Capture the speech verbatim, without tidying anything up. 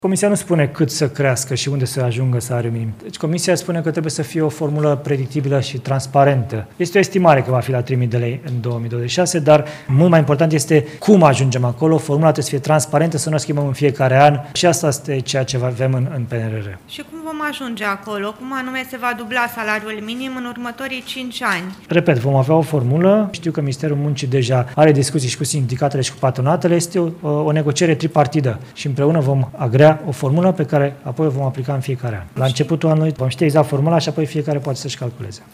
Comisia nu spune cât să crească și unde să ajungă salariul minim. Deci Comisia spune că trebuie să fie o formulă predictibilă și transparentă. Este o estimare că va fi la trei mii de lei în două mii douăzeci și șase, dar mult mai important este cum ajungem acolo. Formula trebuie să fie transparentă, să nu o schimbăm în fiecare an și asta este ceea ce avem în, în P N R R. Și cum vom ajunge acolo? Cum anume se va dubla salariul minim în următorii cinci ani? Repet, vom avea o formulă. Știu că Ministerul Muncii deja are discuții și cu sindicatele și cu patronatele. Este o, o negociere tripartidă și împreună vom agrea o formulă pe care apoi o vom aplica în fiecare an. La începutul anului vom ști exact formula și apoi fiecare poate să-și calculeze.